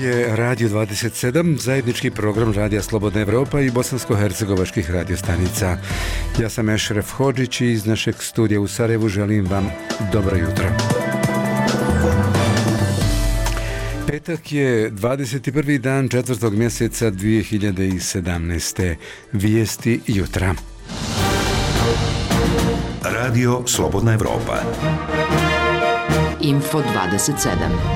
je Radio 27, zajednički program Radija Slobodna Evropa i bosansko-hercegovačkih radiostanica. Ja sam Ešref Hodžić i iz našeg studija u Sarajevu želim vam dobro jutro. Petak je 21. dan 4. mjeseca 2017. Vijesti jutra. Radio Slobodna Evropa. Info 27.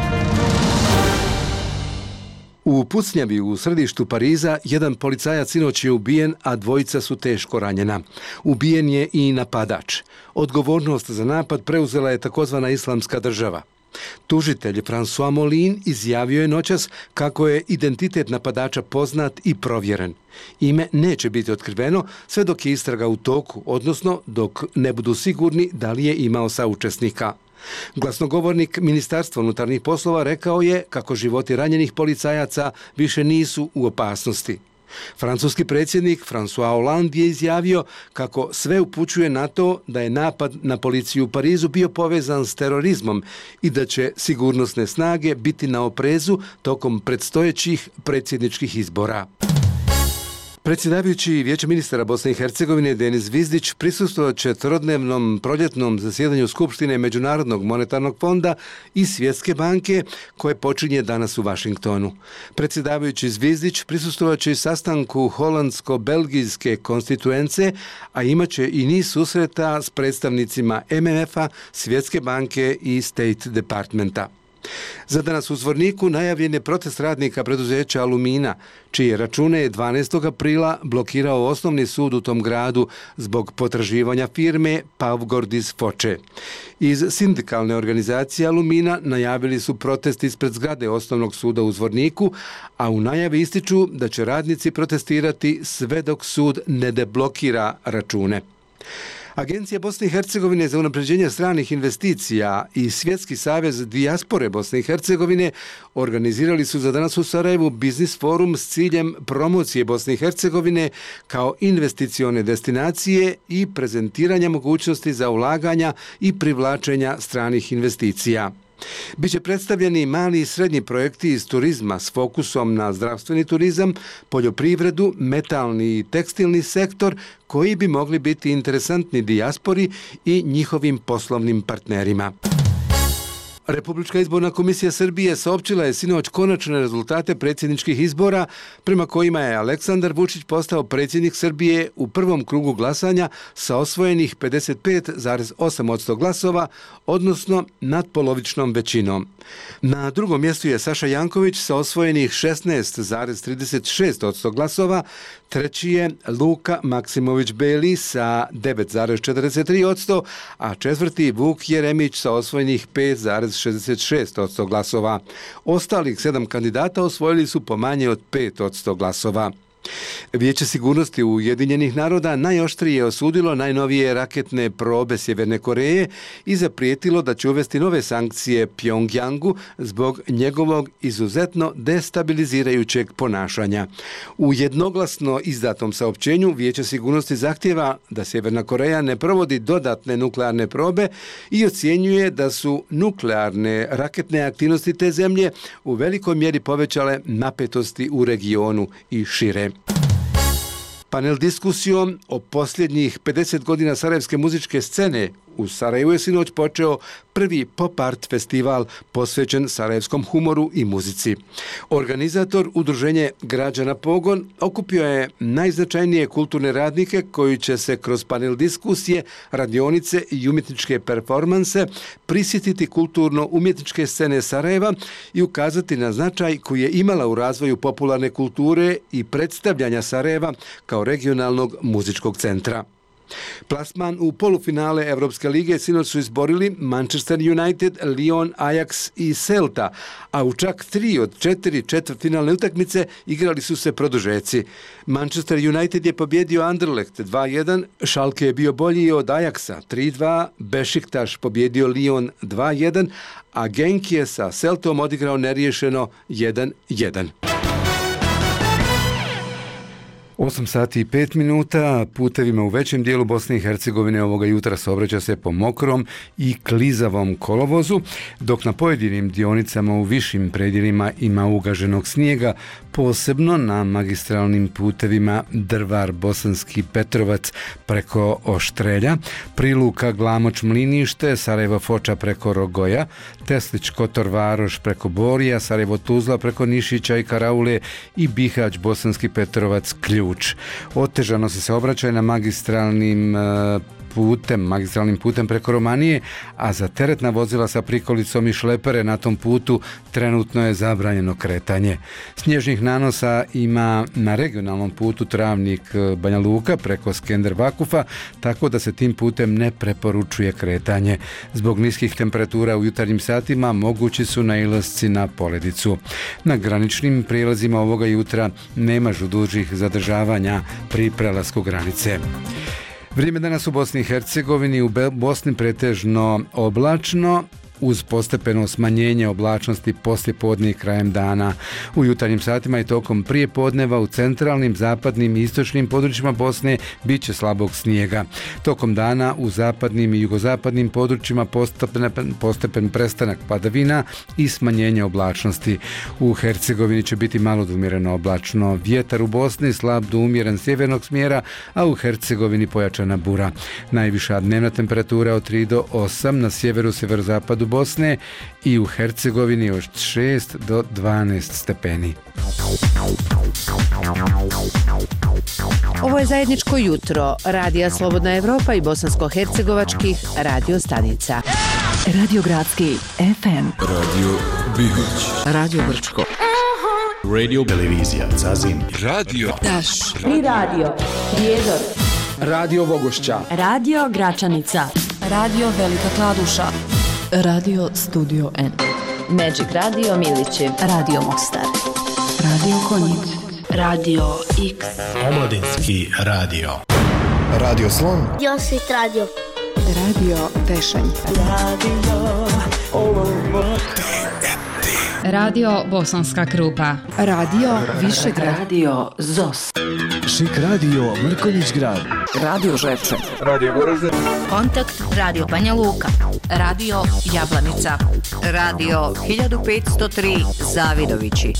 U pucnjavi u središtu Pariza jedan policajac sinoć je ubijen, a dvojica su teško ranjena. Ubijen je i napadač. Odgovornost za napad preuzela je takozvana Islamska država. Tužitelj François Molin izjavio je noćas kako je identitet napadača poznat i provjeren. Ime neće biti otkriveno sve dok je istraga u toku, odnosno dok ne budu sigurni da li je imao saučesnika. Glasnogovornik Ministarstva unutarnjih poslova rekao je kako životi ranjenih policajaca više nisu u opasnosti. Francuski predsjednik François Hollande je izjavio kako sve upućuje na to da je napad na policiju u Parizu bio povezan s terorizmom i da će sigurnosne snage biti na oprezu tokom predstojećih predsjedničkih izbora. Predsjedavajući Vijeća ministara Bosne i Hercegovine Denis Vizdić prisustvovat će trodnevnom proljetnom zasjedanju Skupštine Međunarodnog monetarnog fonda i Svjetske banke koje počinje danas u Vašingtonu. Predsjedavajući Zvizdić prisustvovat će i sastanku holandsko-belgijske konstituence, a imat će i niz susreta s predstavnicima MMF-a, Svjetske banke i State Departmenta. Za danas u Zvorniku najavljen je protest radnika preduzeća Alumina, čije račune je 12. aprila blokirao osnovni sud u tom gradu zbog potraživanja firme Pavgordis Foče. Iz sindikalne organizacije Alumina najavili su protest ispred zgrade osnovnog suda u Zvorniku, a u najavi ističu da će radnici protestirati sve dok sud ne deblokira račune. Agencija Bosne i Hercegovine za unapređenje stranih investicija i Svjetski savez dijaspore Bosne i Hercegovine organizirali su za danas u Sarajevu biznis forum s ciljem promocije Bosne i Hercegovine kao investicione destinacije i prezentiranja mogućnosti za ulaganja i privlačenja stranih investicija. Biće predstavljeni mali i srednji projekti iz turizma s fokusom na zdravstveni turizam, poljoprivredu, metalni i tekstilni sektor koji bi mogli biti interesantni dijaspori i njihovim poslovnim partnerima. Republička izborna komisija Srbije saopćila je sinoć konačne rezultate predsjedničkih izbora prema kojima je Aleksandar Vučić postao predsjednik Srbije u prvom krugu glasanja sa osvojenih 55,8% glasova, odnosno nadpolovičnom većinom. Na drugom mjestu je Saša Janković sa osvojenih 16,36% glasova, treći je Luka Maksimović Beli sa 9,43%, a četvrti Vuk Jeremić sa osvojenih 5,66% glasova. Ostalih 7 kandidata osvojili su po manje od 5% glasova. Vijeće sigurnosti Ujedinjenih naroda najoštrije je osudilo najnovije raketne probe Sjeverne Koreje i zaprijetilo da će uvesti nove sankcije Pjongjangu zbog njegovog izuzetno destabilizirajućeg ponašanja. U jednoglasno izdatom saopćenju Vijeće sigurnosti zahtjeva da Sjeverna Koreja ne provodi dodatne nuklearne probe i ocjenjuje da su nuklearne raketne aktivnosti te zemlje u velikoj mjeri povećale napetosti u regionu i šire. Panel diskusijom o posljednjih 50 godina sarajevske muzičke scene u Sarajevu je sinoć počeo prvi pop art festival posvećen sarajevskom humoru i muzici. Organizator, udruženje Građana Pogon, okupio je najznačajnije kulturne radnike koji će se kroz panel diskusije, radionice i umjetničke performanse prisjetiti kulturno-umjetničke scene Sarajeva i ukazati na značaj koji je imala u razvoju popularne kulture i predstavljanja Sarajeva kao regionalnog muzičkog centra. Plasman u polufinale Evropske lige sinoć su izborili Manchester United, Lyon, Ajax i Celta, a u čak 3 od 4 četvrtfinalne utakmice igrali su se produžeci. Manchester United je pobjedio Anderlecht 2-1, Schalke je bio bolji od Ajaxa 3-2, Bešiktaš pobjedio Lyon 2-1, a Genk je sa Celtom odigrao neriješeno 1-1. 8 sati i 5 minuta, putevima u većem dijelu Bosne i Hercegovine ovoga jutra saobraća se po mokrom i klizavom kolovozu, dok na pojedinim dionicama u višim predjelima ima ugaženog snijega, posebno na magistralnim putevima Drvar, Bosanski Petrovac preko Oštrelja, Priluka, Glamoč, Mlinište, Sarajevo Foča preko Rogoja, Teslić, Kotor, Varoš preko Borija, Sarajevo Tuzla preko Nišića i Karaule i Bihać, Bosanski Petrovac, Ključ. Otežano se saobraćaj na magistralnim putem preko Romanije, a za teretna vozila sa prikolicom i šlepere na tom putu trenutno je zabranjeno kretanje. Snježnih nanosa ima na regionalnom putu Travnik Banja Luka preko Skender Vakufa, tako da se tim putem ne preporučuje kretanje. Zbog niskih temperatura u jutarnjim satima mogući su nailasci na poledicu. Na graničnim prijelazima ovoga jutra nema dužih zadržavanja pri prelasku granice. Vrijeme danas u Bosni i Hercegovini, u Bosni pretežno oblačno, uz postepeno smanjenje oblačnosti poslije podne i krajem dana. U jutarnjim satima i tokom prije podneva u centralnim, zapadnim i istočnim područjima Bosne bit će slabog snijega. Tokom dana u zapadnim i jugozapadnim područjima postepen prestanak padavina i smanjenje oblačnosti. U Hercegovini će biti malo do umjereno oblačno. Vjetar u Bosni slab do umjeren sjevernog smjera, a u Hercegovini pojačana bura. Najviša dnevna temperatura od 3 do 8 na sjeveru, sjeverozapadu Bosne i u Hercegovini od 6 do 12 stepeni. Ovo je zajedničko jutro Radija Slobodna Evropa i bosansko-hercegovačkih radio stanica. Radio Gradski FM, Radio Bihać, Radio Brčko, Radio Televizija Zazin, Radio Taš, Tri radio, Prijedor, Radio Vogošća, Radio Gračanica, Radio Velika Kladuša, Radio Studio N, Magic Radio Milići, Radio Mostar, Radio Konjic, Radio X, Omladinski radio, Radio Slon, Josit Radio, Radio Tešanj, Radio Bosanska Krupa, Radio Višegrad, Radio ZOS, Šik radio Mrkonjić Grad, Radio Ževče, Radio Goražde, Kontakt Radio Banja Luka, Radio Jablanica, Radio 1503 Zavidovići.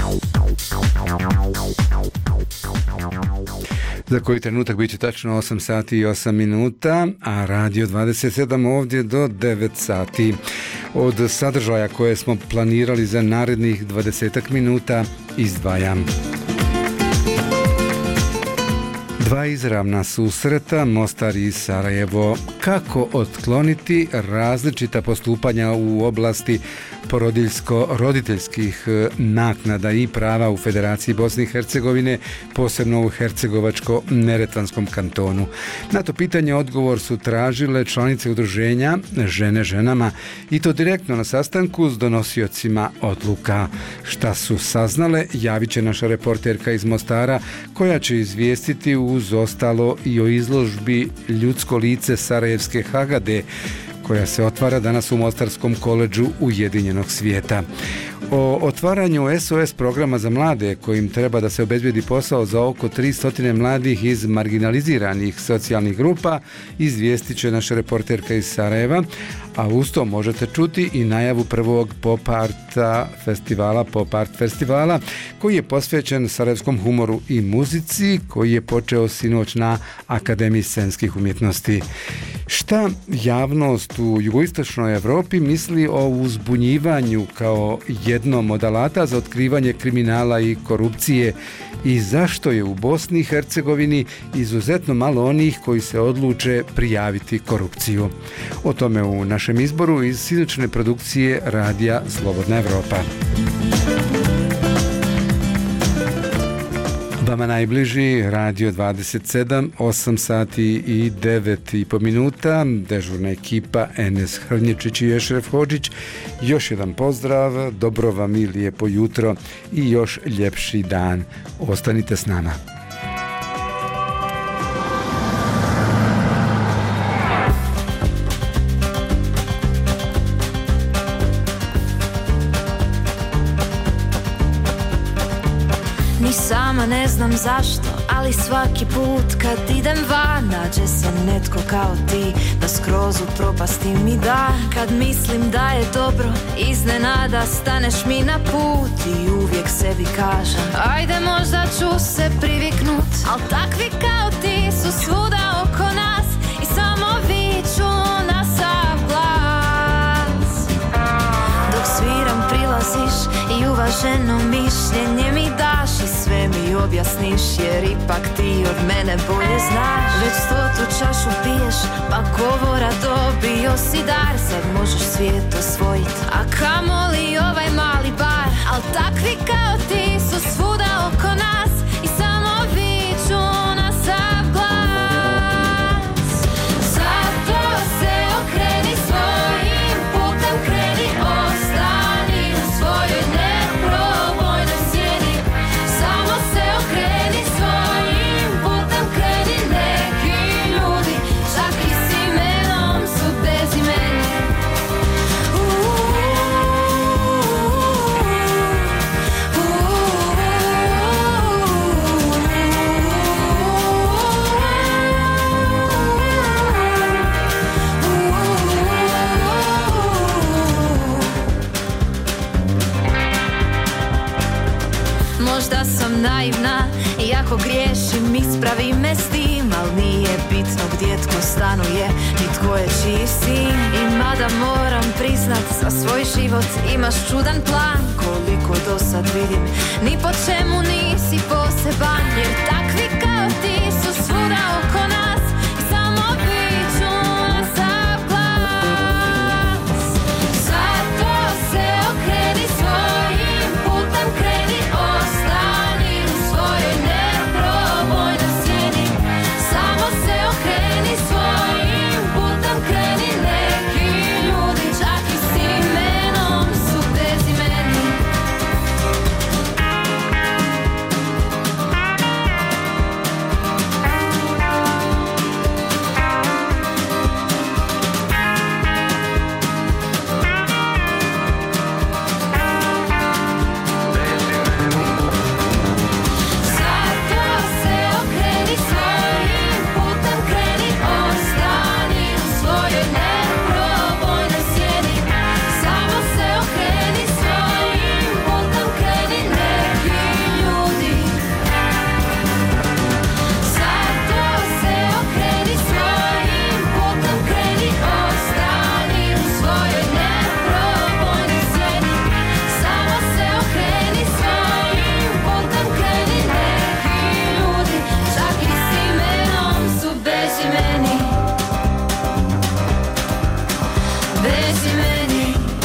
Za koji trenutak bit će tačno 8 sati i 8 minuta, a Radio 27 ovdje do 9 sati. Od sadržaja koje smo planirali za narednih 20 minuta izdvajam. 2 izravna susreta, Mostar i Sarajevo. Kako otkloniti različita postupanja u oblasti porodiljsko-roditeljskih naknada i prava u Federaciji Bosne i Hercegovine, posebno u Hercegovačko-neretvanskom kantonu. Na to pitanje odgovor su tražile članice udruženja Žene ženama i to direktno na sastanku s donosiocima odluka. Šta su saznale, javit će naša reporterka iz Mostara, koja će izvijestiti uz ostalo i o izložbi Ljudsko lice Sarajevske Hagade, koja se otvara danas u Mostarskom koledžu Ujedinjenog svijeta. O otvaranju SOS programa za mlade, kojim treba da se obezbedi posao za oko 300 mladih iz marginaliziranih socijalnih grupa, izvijestit će naša reporterka iz Sarajeva, a uz to možete čuti i najavu prvog Pop Art festivala, koji je posvećen sarajevskom humoru i muzici, koji je počeo sinoć na Akademiji scenskih umjetnosti. Šta javnost u jugoistočnoj Europi misli o uzbunjivanju kao jednom od alata za otkrivanje kriminala i korupcije i zašto je u Bosni i Hercegovini izuzetno malo onih koji se odluče prijaviti korupciju? O tome u našem izboru iz sinoćne produkcije Radija Slobodna Evropa. Vama najbliži Radio 27, 8 sati i 9,5 minuta, dežurna ekipa Enes Hrnječić i Ešref Hodžić. Još jedan pozdrav, dobro vam i lijepo jutro i još ljepši dan. Ostanite s nama. Ni sama sama ne znam zašto, ali svaki put kad idem van nađe se netko kao ti, da skroz u propasti mi da. Kad mislim da je dobro, iznenada staneš mi na put i uvijek sebi kažem, ajde možda ću se priviknut, al takvi kao ti su svuda oko nas i samo viču na sav glas. Dok sviram prilaziš i uvaženo mišljenje mi daš i sve mi objasniš, jer ipak ti od mene bolje znaš. Već 100 čašu piješ, pa govora dobio si dar. Sad možeš svijet osvojit, a kamoli ovaj mali bar. Al takvi kao ti su svuda oko nas i samo viču na sav glas. Zato se okreni svojim putem, kreni, ostani u svojoj neprobojnoj sjeni. Samo se okreni svojim putem, kreni, neki ljudi čak i s imenom su bezimeni. Možda sam naivna i ako griješim ispravi me s tim, al nije bitno gdje tko stanuje ni tko je čiji sin. I mada moram priznat, za svoj život imaš čudan plan. Koliko do sad vidim, ni po čemu nisi poseban, jer takvi kao ti su svuda oko nas i samo viču na sav glas. Zato se okreni svojim putem, kreni, ostani u svojoj neprobojnoj sjeni. Samo se okreni svojim putem, kreni, neki ljudi čak i s imenom su bezimeni. Zato se okreni svojim putem, kreni, ostani u svojoj neprobojnoj sjeni. Samo se okreni svojim putem, kreni, neki ljudi. Zato se okreni svojim putem, kreni, ostani u svojoj neprobojnoj sjeni. Samo se okreni svojim putem, kreni, neki ljudi čak i s imenom su bezimeni. Bezimeni.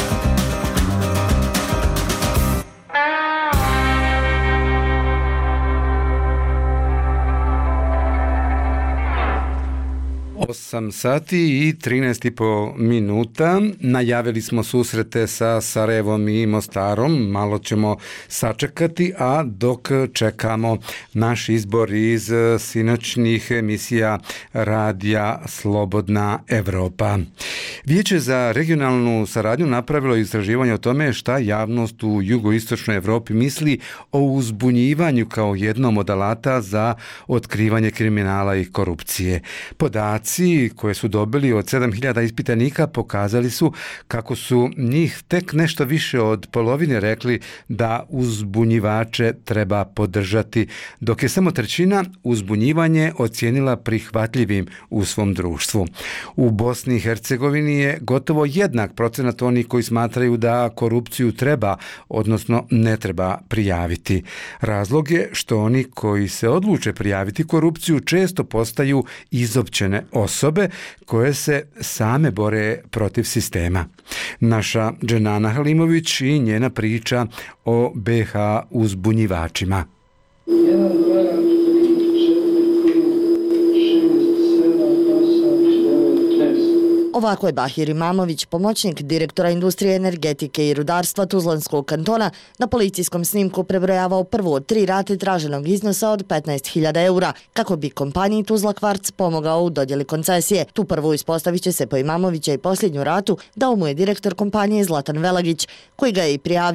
Osam sati i 13,5 minuta. Najavili smo susrete sa Sarajevom i Mostarom. Malo ćemo sačekati, a dok čekamo naš izbor iz sinoćnih emisija Radija Slobodna Evropa. Vijeće za regionalnu saradnju napravilo je istraživanje o tome šta javnost u jugoistočnoj Evropi misli o uzbunjivanju kao jednom od alata za otkrivanje kriminala i korupcije. Podaci koje su dobili od 7.000 ispitanika pokazali su kako su njih tek nešto više od polovine rekli da uzbunjivače treba podržati, dok je samo trećina uzbunjivanje ocijenila prihvatljivim u svom društvu. U Bosni i Hercegovini je gotovo jednak procenat onih koji smatraju da korupciju treba, odnosno ne treba prijaviti. Razlog je što oni koji se odluče prijaviti korupciju često postaju izopćene osobe koje se same bore protiv sistema. Naša Dženana Halimović i njena priča o BH uzbunjivačima. Ovako je Bahir Imamović, pomoćnik direktora industrije energetike i rudarstva Tuzlanskog kantona, na policijskom snimku prebrojavao prvu od 3 rate traženog iznosa od 15.000 eura, kako bi kompaniji Tuzla Kvarc pomogao u dodjeli koncesije. Tu prvu ispostavit će se po Imamovića i posljednju ratu dao mu je direktor kompanije Zlatan Velagić, koji ga je i prijavio.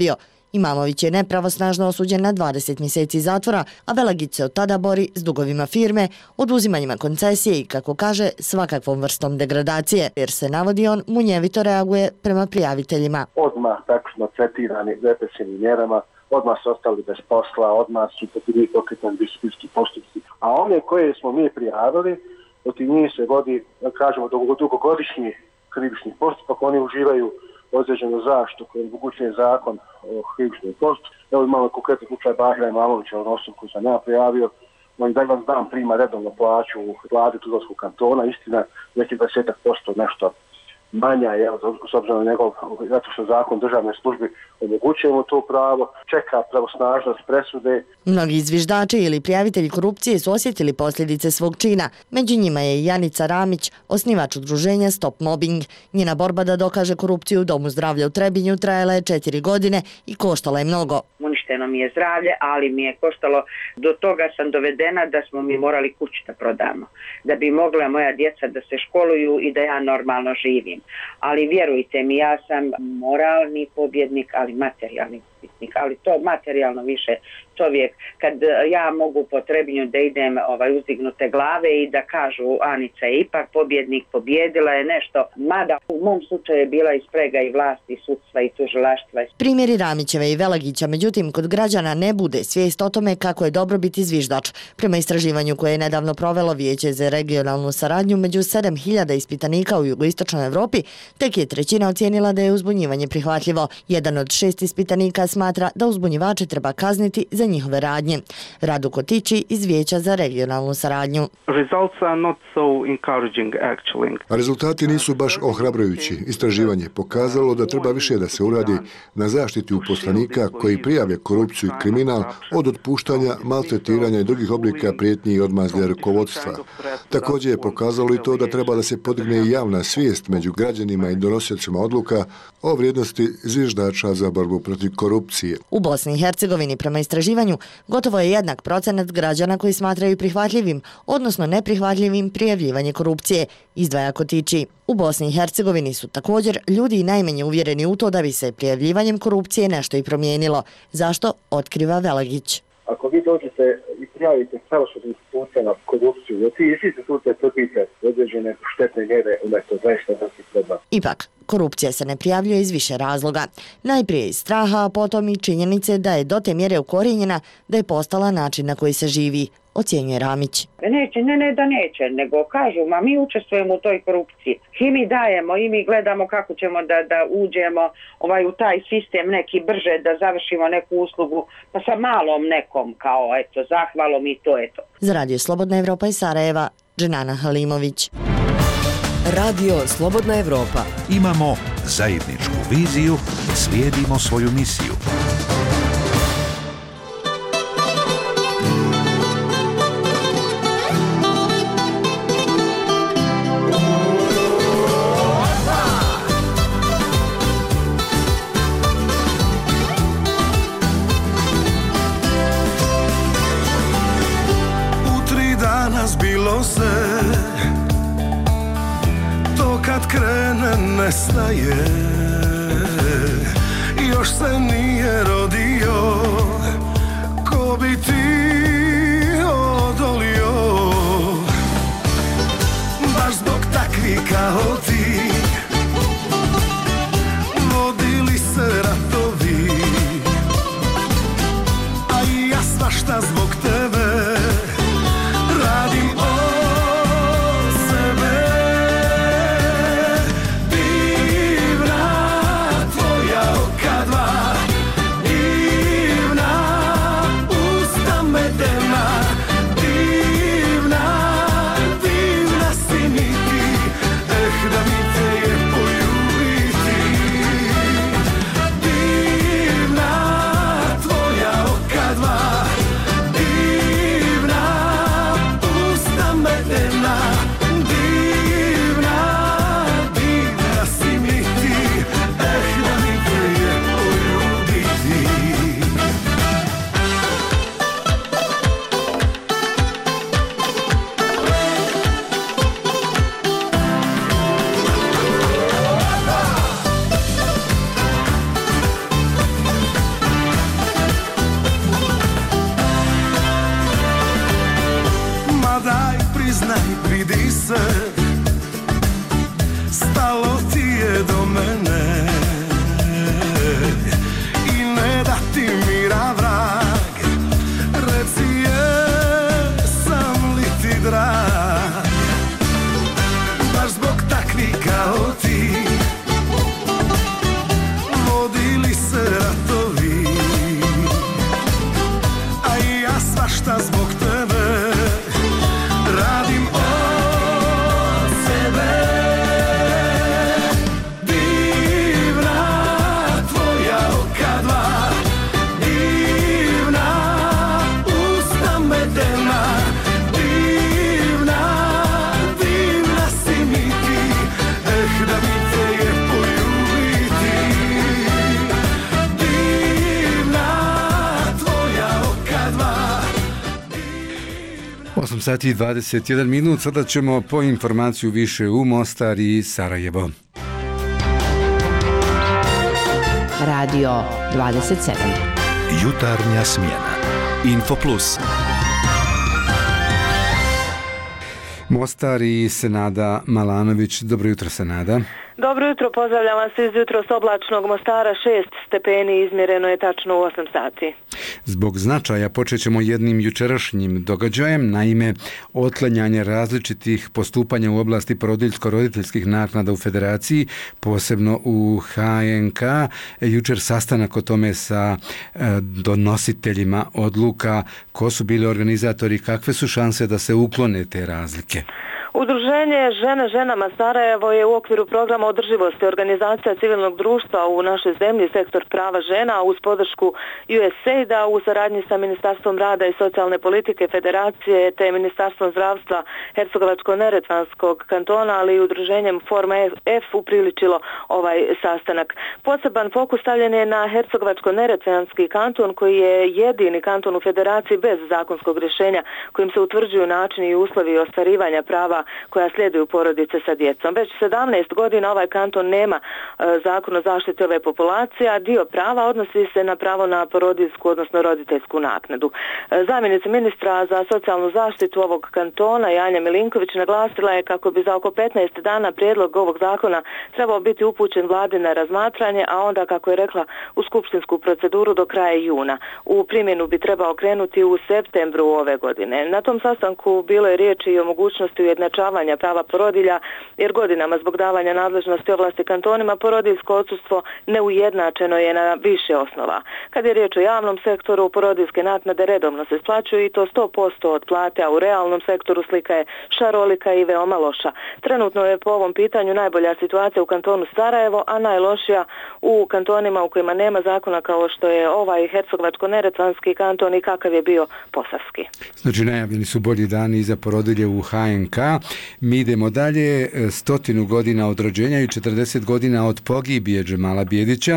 Imamović je nepravosnažno osuđen na 20 mjeseci zatvora, a Velagić se od tada bori s dugovima firme, oduzimanjima koncesije i, kako kaže, svakakvom vrstom degradacije, jer se, navodi on, munjevito reaguje prema prijaviteljima. Odmah tačno tretirani represivnim mjerama, odmah su ostali bez posla, odmah su pokretani disciplinski postupci. A one koje smo mi prijavili, od njih se vodi, kažemo, dugogodišnji krivični postupak, oni uživaju određenu zaštitu koju omogućuje zakon o krivičnom postupku. Evo imamo konkretni slučaj Bahira Imamovića, osobu koju sam ja prijavio. On dan prima redovno plaću u vladi Tuzlanskog kantona, istina neki 20% nešto manja je, s obzirom na njegov, zato što zakon državne službi omogućuje mu to pravo, čeka pravosnažnost presude. Mnogi zviždači ili prijavitelji korupcije su osjetili posljedice svog čina. Među njima je i Janica Ramić, osnivač udruženja Stop Mobbing. Njena borba da dokaže korupciju u Domu zdravlja u Trebinju trajala je 4 godine i koštala je mnogo. Uništeno mi je zdravlje, ali mi je koštalo, do toga sam dovedena da smo mi morali kuću da prodamo, da bi mogla moja djeca da se školuju i da ja normalno živim. Ali vjerujte mi, ja sam moralni pobjednik, ali materijalni pobjednik, ali to materijalno više čovjek, kad ja mogu po Trebinju da idem uzdignute glave i da kažu Anica je ipak pobjednik, pobjedila je nešto, mada u mom slučaju je bila i sprega i vlasti, sudstva i tužilaštva. Primjeri Ramićeve i Velagića, međutim, kod građana ne bude svijest o tome kako je dobro biti zviždač. Prema istraživanju koje je nedavno provelo Vijeće za regionalnu saradnju, među 7.000 ispitanika u jugoistočnoj Evropi, tek je 1/3 ocijenila da je uzbunjivanje prihvatljivo. Jedan od 6 ispitanika smatra da uzbunjivače treba kazniti za njihove radnje. Radu Kotići iz Vijeća za regionalnu saradnju. Rezultati nisu baš ohrabrujući. Istraživanje pokazalo da treba više da se uradi na zaštiti uposlenika koji prijave korupciju i kriminal od otpuštanja, maltretiranja i drugih oblika prijetnji i odmazde rukovodstva. Također je pokazalo i to da treba da se podigne javna svijest među građanima i donosiocima odluka o vrijednosti zviždača za borbu protiv korupcije. U Bosni i Hercegovini, prema istraživanju, gotovo je jednak procenat građana koji smatraju prihvatljivim, odnosno neprihvatljivim prijavljivanje korupcije, izdvaja Kotići. U Bosni i Hercegovini su također ljudi i najmanje uvjereni u to da bi se prijavljivanjem korupcije nešto i promijenilo. Zašto? Otkriva Velagić. Ako vi dođete i prijavite pravosudnim institucijama na korupciju, od tih institucija trpite određene štetne mjere, onda je to zaista veliki problem. Ipak, korupcija se ne prijavljuje iz više razloga. Najprije iz straha, a potom i činjenice da je do te mjere ukorijenjena da je postala način na koji se živi, ocjenjuje Ramić. Ne da neće, nego kažu, ma mi učestvujemo u toj korupciji. I mi dajemo, i mi gledamo kako ćemo da uđemo u taj sistem neki brže, da završimo neku uslugu, pa sa malom nekom, kao zahvalom i to je to. Za Radio Slobodna Evropa iz Sarajeva, Dženana Halimović. Radio Slobodna Evropa. Imamo zajedničku viziju, slijedimo svoju misiju. Zbilo se, to kad krene nestaje, još se nije rodio, ko bi ti odolio, baš zbog takvih kao ti, vodili se ratovi, a i ja svašta zbog tebe radim od sebe. Divna tvoja oka dva, divna usta me 8 sati i 21 minut, sada ćemo po informaciju više u Mostar i Sarajevo. Radio 27. Jutarnja smjena. Info Plus. Mostar i Senada Malanović. Dobro jutro, Senada. Dobro jutro, pozdravljam vas iz jutros oblačnog Mostara, 6 stepeni, izmjereno je tačno u 8 sati. Zbog značaja počet ćemo jednim jučerašnjim događajem, naime otklanjanje različitih postupanja u oblasti porodiljsko-roditeljskih naknada u Federaciji, posebno u HNK. Jučer sastanak o tome sa donositeljima odluka, ko su bili organizatori, kakve su šanse da se uklone te razlike. Udruženje Žene ženama Sarajevo je u okviru programa održivosti organizacija civilnog društva u našoj zemlji, sektor prava žena, uz podršku USAID-a u saradnji sa Ministarstvom rada i socijalne politike Federacije te Ministarstvom zdravstva Hercegovačko-neretvanskog kantona, ali i udruženjem Forma F upriličilo ovaj sastanak. Poseban fokus stavljen je na Hercegovačko-neretvanski kanton, koji je jedini kanton u Federaciji bez zakonskog rješenja kojim se utvrđuju načini i uslovi ostvarivanja prava koja slijeduju porodice sa djecom. Već 17 godina ovaj kanton nema zakon o zaštiti ove populacije, a dio prava odnosi se na pravo na porodiljsku, odnosno roditeljsku naknadu. Zamjenica ministra za socijalnu zaštitu ovog kantona, Janja Milinković, naglasila je kako bi za oko 15 dana prijedlog ovog zakona trebao biti upućen vladi na razmatranje, a onda, kako je rekla, u skupštinsku proceduru do kraja juna. U primjenu bi trebao krenuti u septembru ove godine. Na tom sastanku bilo je riječi i o mogućnosti ujednačavanja prava porodilja, jer godinama zbog davanja nadležnosti ovlasti kantonima porodiljsko odsustvo neujednačeno je na više osnova. Kad je riječ o javnom sektoru, porodiljske naknade redovno se isplaćuju i to 100% od plate, a u realnom sektoru slika je šarolika i veoma loša. Trenutno je po ovom pitanju najbolja situacija u kantonu Sarajevo, a najlošija u kantonima u kojima nema zakona kao što je ovaj Hercegovačko-neretvanski kanton i kakav je bio Posavski. Znači, najavljeni su bolji dani i za porodilje u HNK. Mi idemo dalje, 100 godina od rođenja i 40 godina od pogibije Džemala Bijedića.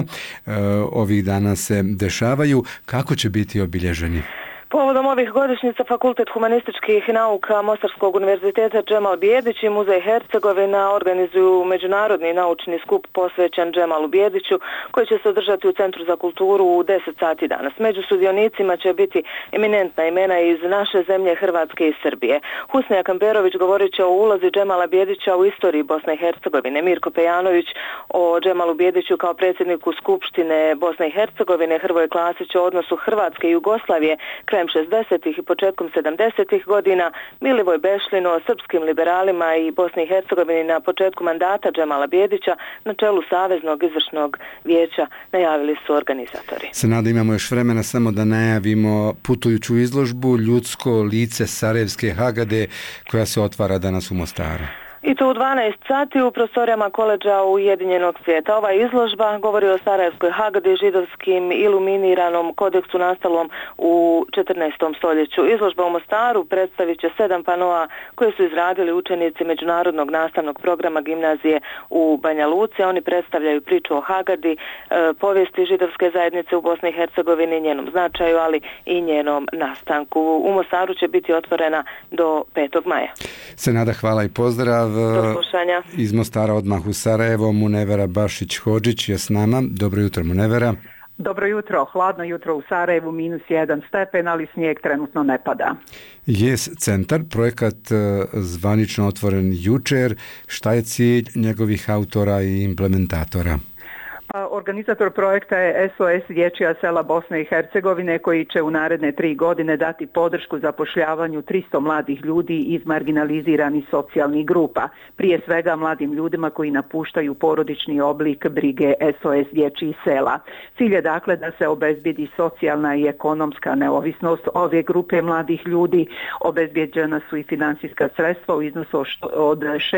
Ovih dana se dešavaju. Kako će biti obilježeni? Povodom ovih godišnjica Fakultet humanističkih nauka Mostarskog univerziteta Džemal Bijedić i Muzej Hercegovina organizuju međunarodni naučni skup posvećen Džemalu Bijediću, koji će se održati u Centru za kulturu u 10 sati danas. Među sudionicima će biti eminentna imena iz naše zemlje, Hrvatske i Srbije. Husnija Kamperović govorit će o ulozi Džemala Bijedića u istoriji Bosne i Hercegovine, Mirko Pejanović o Džemalu Bijediću kao predsjedniku Skupštine Bosne i Hercegovine, Hrvoje Klasić o odnosu Hrvatske i Jugoslavije krajem 60. i početkom 70. godina, Milivoj Bešlin o srpskim liberalima i Bosni i Hercegovini na početku mandata Džemala Bijedića na čelu Saveznog izvršnog vijeća, najavili su organizatori. Senada, imamo još vremena samo da najavimo putujuću izložbu Ljudsko lice Sarajevske Hagade koja se otvara danas u Mostaru. I to u 12 sati u prostorijama koledža Ujedinjenog svijeta. Ova izložba govori o Sarajevskoj Hagadi, židovskim iluminiranom kodeksu nastalom u 14. stoljeću. Izložba u Mostaru predstavit će 7 panoa koje su izradili učenici Međunarodnog nastavnog programa gimnazije u Banja Luci. Oni predstavljaju priču o Hagadi, povijesti židovske zajednice u Bosni i Hercegovini, njenom značaju, ali i njenom nastanku. U Mostaru će biti otvorena do 5. maja. Senada, hvala i pozdrav. Iz Mostara odmah u Sarajevo, Munevera Bašić-Hodžić je s nama. Dobro jutro, Munevera. Dobro jutro, hladno jutro u Sarajevu, -1 stepen, ali snijeg trenutno ne pada. Yes centar, projekat zvanično otvoren jučer. Šta je cilj njegovih autora i implementatora? Organizator projekta je SOS Dječja sela Bosne i Hercegovine, koji će u naredne 3 godine dati podršku zapošljavanju 300 mladih ljudi iz marginaliziranih socijalnih grupa. Prije svega mladim ljudima koji napuštaju porodični oblik brige SOS Dječjih sela. Cilj je dakle da se obezbijedi socijalna i ekonomska neovisnost ove grupe mladih ljudi. Obezbijeđena su i financijska sredstva u iznosu od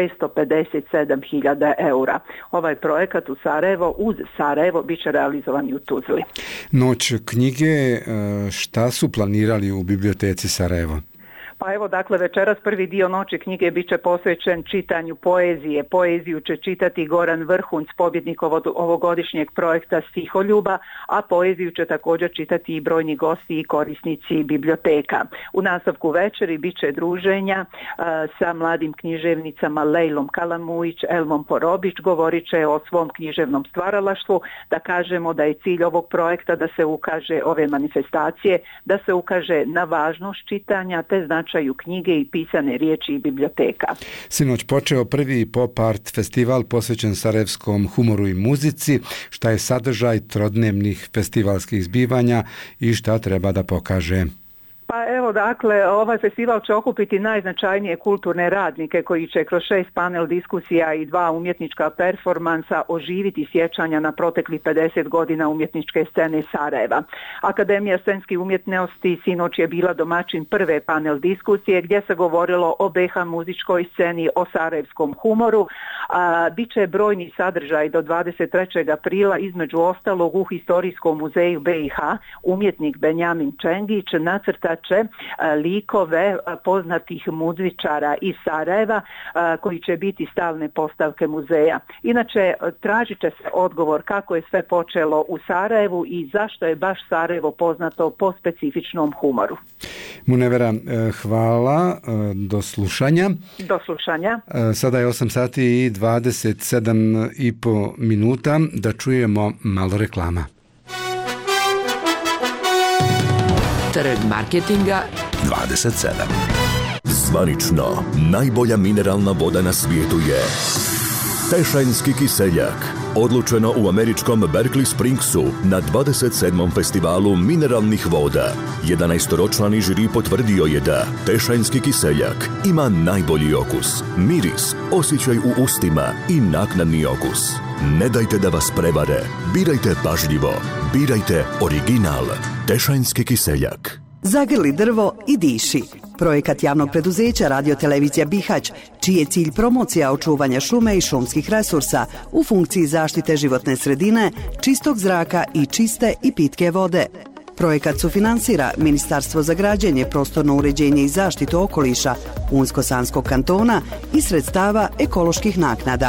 657.000 eura. Ovaj projekat u Sarajevo uz Sarajevo bit će realizovan i u Tuzli. Noć knjige, šta su planirali u biblioteci Sarajevo? Pa evo, dakle, večeras prvi dio Noći knjige bit će posvećen čitanju poezije. Poeziju će čitati Goran Vrhunc, pobjednik ovogodišnjeg projekta Stiholjuba, a poeziju će također čitati i brojni gosti i korisnici biblioteka. U nastavku večeri bit će druženja sa mladim književnicama Lejlom Kalamujić, Elmom Porobić, govorit će o svom književnom stvaralaštvu, da kažemo da je cilj ovog projekta da se ukaže ove manifestacije, da se ukaže na važnost čitanja te značaju knjige i pisane riječi i biblioteka. Sinoć počeo prvi pop art festival posvećen sarajevskom humoru i muzici. Šta je sadržaj trodnevnih festivalskih zbivanja i šta treba da pokaže? Pa evo, dakle, ovaj festival će okupiti najznačajnije kulturne radnike koji će kroz 6 panel diskusija i 2 umjetnička performansa oživiti sjećanja na proteklih 50 godina umjetničke scene Sarajeva. Akademija scenskih umjetnosti sinoć je bila domaćin prve panel diskusije gdje se govorilo o BiH muzičkoj sceni, o sarajevskom humoru. Biće brojni sadržaj do 23. aprila, između ostalog u Historijskom muzeju BiH umjetnik Benjamin Čengić nacrta će likove poznatih muzičara iz Sarajeva koji će biti stalne postavke muzeja. Inače, tražit će se odgovor kako je sve počelo u Sarajevu i zašto je baš Sarajevo poznato po specifičnom humoru. Munevera, hvala. Do slušanja. Do slušanja. Sada je 8 sati i 27,5 minuta. Da čujemo malo reklama. Trg marketinga 27. Zvanično, najbolja mineralna voda na svijetu je Tešanjski kiseljak. Odlučeno u američkom Berkeley Springsu na 27. festivalu mineralnih voda. 11-ročlani žiri potvrdio je da Tešanjski kiseljak ima najbolji okus, miris, osjećaj u ustima i naknadni okus. Ne dajte da vas prevare. Birajte pažljivo. Birajte original. Tešanjski kiseljak. Zagrli drvo i diši. Projekat javnog preduzeća Radiotelevizija Bihać, čiji je cilj promocija očuvanja šume i šumskih resursa u funkciji zaštite životne sredine, čistog zraka i čiste i pitke vode. Projekat sufinansira Ministarstvo za građenje, prostorno uređenje i zaštitu okoliša Unsko-Sanskog kantona i sredstava ekoloških naknada.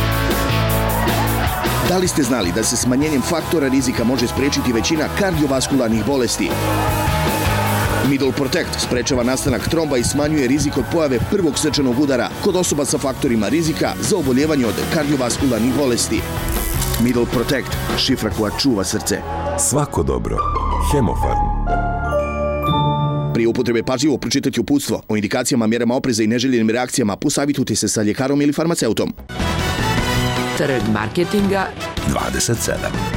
Da li ste znali da se smanjenjem faktora rizika može spriječiti većina kardiovaskularnih bolesti? Middle Protect sprečava nastanak tromba i smanjuje rizik od pojave prvog srčanog udara kod osoba sa faktorima rizika za oboljevanje od kardiovaskularnih bolesti. Middle Protect, šifra koja čuva srce. Svako dobro. Hemofarm. Prije upotrebe pažljivo pročitati uputstvo o indikacijama, mjerama opreza i neželjenim reakcijama, posavitujte se sa ljekarom ili farmaceutom. Trg marketinga 27.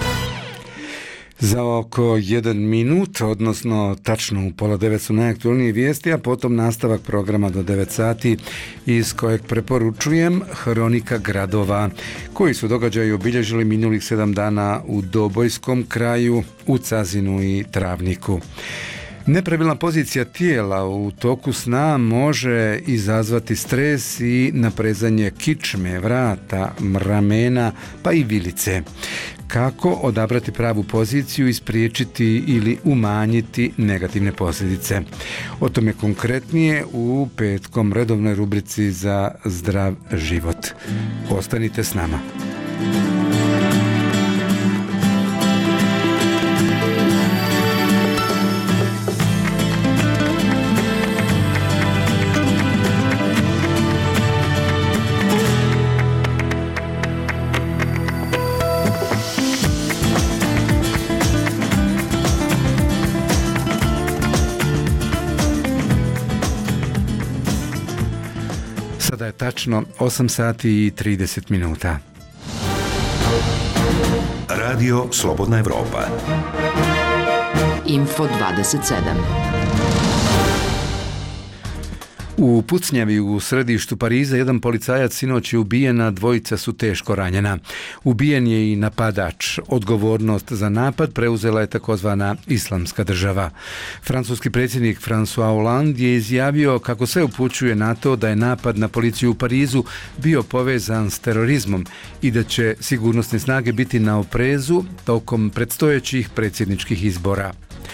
Za oko 1 minut, odnosno tačno u 8:30 su najaktualnije vijesti, a potom nastavak programa do 9 sati iz kojeg preporučujem Hronika gradova, koji su događaji obilježili minulih 7 dana u Dobojskom kraju, u Cazinu i Travniku. Nepravilna pozicija tijela u toku sna može izazvati stres i naprezanje kičme, vrata, ramena pa i vilice. Kako odabrati pravu poziciju i spriječiti ili umanjiti negativne posljedice? O tome konkretnije u petkom redovnoj rubrici za zdrav život. Ostanite s nama. Sada je tačno 8 sati i 30 minuta. Radio Slobodna Evropa. Info 27. U pucnjavi u središtu Pariza jedan policajac sinoć je ubijen, a 2 su teško ranjena. Ubijen je i napadač. Odgovornost za napad preuzela je takozvana Islamska država. Francuski predsjednik François Hollande je izjavio kako sve upućuje na to da je napad na policiju u Parizu bio povezan s terorizmom i da će sigurnosne snage biti na oprezu tokom predstojećih predsjedničkih izbora.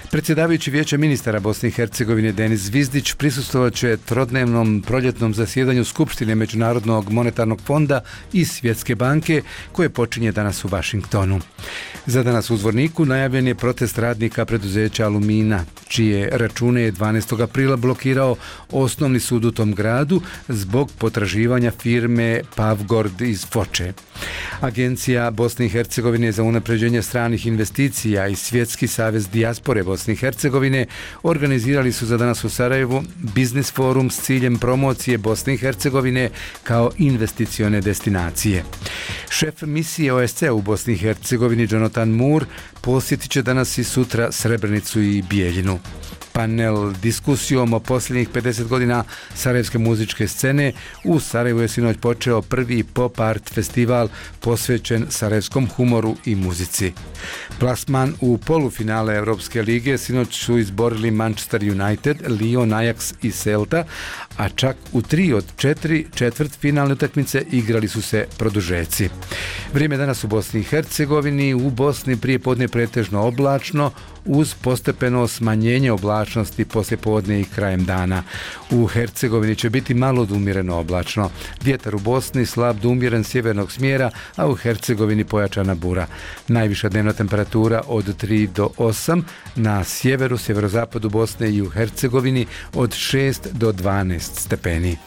Predsjedavajući Vijeća ministara Bosne i Hercegovine Denis Zvizdić prisustvovat će trodnevnom proljetnom zasjedanju Skupštine Međunarodnog monetarnog fonda i Svjetske banke koje počinje danas u Vašingtonu. Za danas u Zvorniku najavljen je protest radnika preduzeća Alumina, čije račune je 12. aprila blokirao osnovni sud u tom gradu zbog potraživanja firme Pavgord iz Foče. Agencija Bosne i Hercegovine za unapređenje stranih investicija i Svjetski savez dijaspore Bosne i Hercegovine organizirali su za danas u Sarajevu biznis forum s ciljem promocije Bosne i Hercegovine kao investicione destinacije. Šef misije OSC u Bosni i Hercegovini Jonathan Moore posjetit će danas i sutra Srebrenicu i Bijeljinu. Panel diskusijom o posljednjih 50 godina sarajevske muzičke scene u Sarajevu je sinoć počeo prvi pop art festival posvećen sarajevskom humoru i muzici. Plasman u polufinale Europske lige sinoć su izborili Manchester United, Lyon, Ajax i Celta, a čak u 3 od 4 četvrtfinalne utakmice igrali su se produžeci. Vrijeme danas u Bosni i Hercegovini, u Bosni prije podne pretežno oblačno, uz postepeno smanjenje oblačnosti poslijepodne i krajem dana. U Hercegovini će biti malo do umjereno oblačno. Vjetar u Bosni slab do umjeren sjevernog smjera, a u Hercegovini pojačana bura. Najviša dnevna temperatura od 3 do 8, na sjeveru, sjeverozapadu Bosne i u Hercegovini od 6 do 12 stepeni.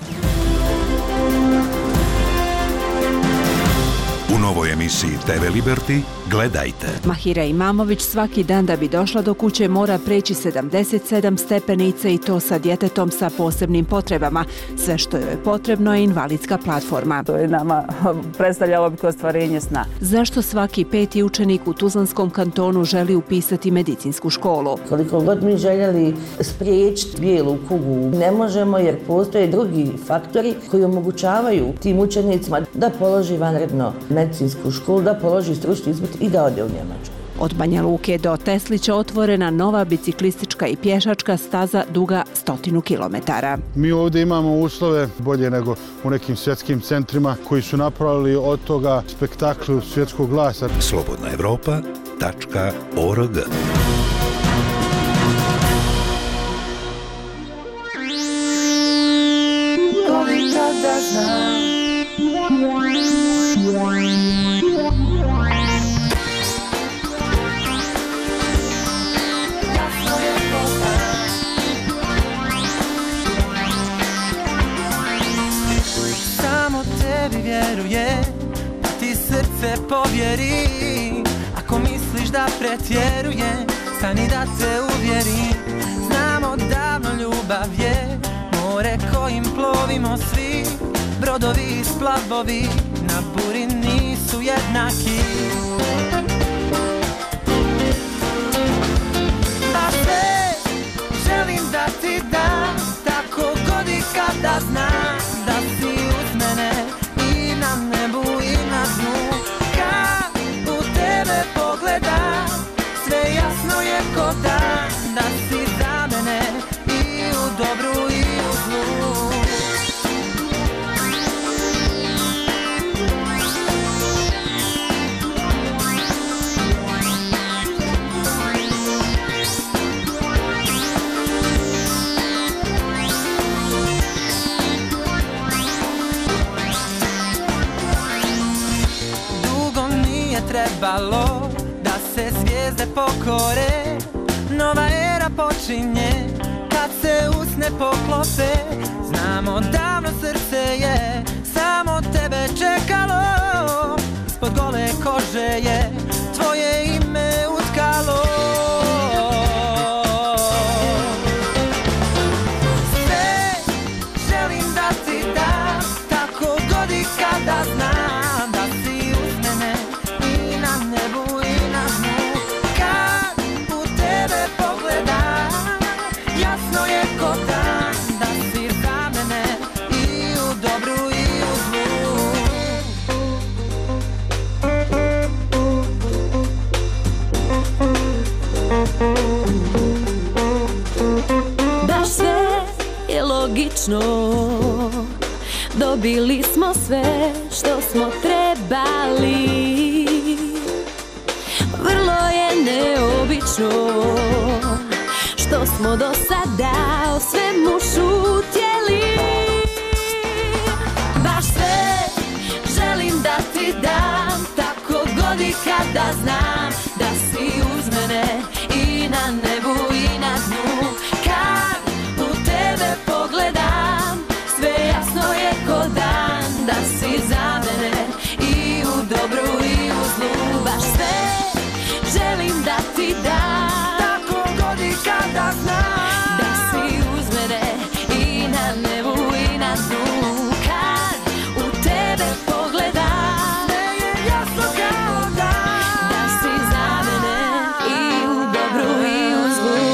U novoj emisiji TV Liberty gledajte. Mahira Imamović svaki dan da bi došla do kuće mora preći 77 stepenica i to sa djetetom sa posebnim potrebama. Sve što joj je potrebno je invalidska platforma. To je nama predstavljalo bi ostvarenje sna. Zašto svaki 5. učenik u Tuzlanskom kantonu želi upisati medicinsku školu? Koliko god mi željeli spriječiti bijelu kugu, ne možemo jer postoje drugi faktori koji omogućavaju tim učenicima da položi vanredno medicinsku školu, da položi stručni ispit i da ode u Njemačku. Od Banja Luke do Teslića otvorena nova biciklistička i pješačka staza duga 100 km. Mi ovdje imamo uslove bolje nego u nekim svjetskim centrima koji su napravili od toga spektakl svjetskog glasa. slobodnaevropa.org Samo tebi vjeruje, da ti srce povjeri. Ako misliš da pretjeruje, stani da te uvjeri. Znamo davno ljubav je more kojim plovimo svi. Brodovi i splavovi na buri nisu jednaki. A sve želim da ti dam, tako god i kada znam da si uz mene i na nebu i na dnu. Kad u tebe pogledam, sve jasno je ko dan, da si za mene i u dobru i u zlu. Trebalo da se zvijezde pokore, nova era počinje kad se usne poklope. Znamo davno srce je samo tebe čekalo, ispod gole kože je tvoje ime utkalo. Sve želim da ti dam, tako god i kada znam da si uz mene na nebu i na dnu. Kad u tebe pogledam, jasno je ko dan, da si za mene i u dobru i u zlu. Baš sve je logično, dobili smo sve što smo trebali. Vrlo je neobično što smo do sada o svemu šutjeli. Baš sve želim da ti dam, tako god i kada znam da si uz mene i na nebu i na dnu. Kad u tebe pogledam, sve jasno je ko dan, da si za mene i u dobru i u zlu. Baš sve želim da ti dam, tako god i kada znam da si uz mene i na nebu i na dnu. Kad u tebe pogledam, sve je jasno kao dan, da si za mene i u dobru i u zlu.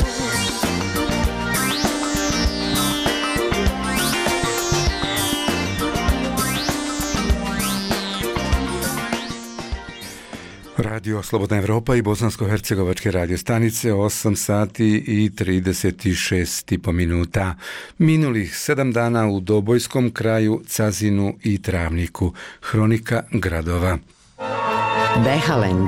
Radio Slobodna Evropa i bosansko-hercegovačke radio stanice, 8 sati i 36,5 minuta. Minulih 7 dana u Dobojskom kraju, Cazinu i Travniku. Hronika gradova. Behalend.